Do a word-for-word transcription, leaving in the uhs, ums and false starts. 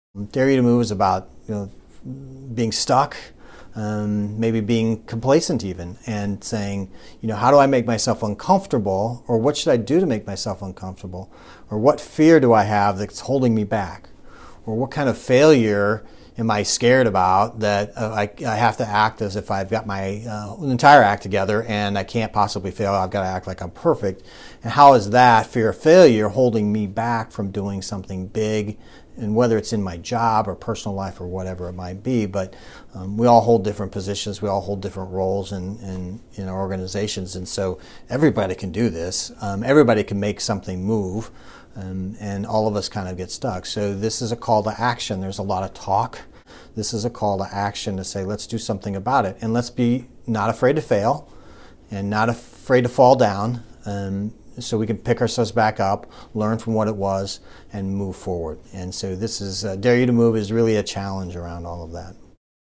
Dare You to Move is about, you know, being stuck, um, maybe being complacent even, and saying, you know, how do I make myself uncomfortable, or what should I do to make myself uncomfortable, or what fear do I have that's holding me back, or what kind of failure am I scared about that uh, I, I have to act as if I've got my uh, entire act together and I can't possibly fail. I've got to act like I'm perfect. And how is that fear of failure holding me back from doing something big, and whether it's in my job or personal life or whatever it might be. But um, we all hold different positions. We all hold different roles in, in, in our organizations. And so everybody can do this. Um, everybody can make something move. Um, and all of us kind of get stuck. So this is a call to action. There's a lot of talk. This is a call to action to say, let's do something about it. And let's be not afraid to fail and not afraid to fall down, um, so we can pick ourselves back up, learn from what it was, and move forward. And so this is, uh, Dare You to Move is really a challenge around all of that.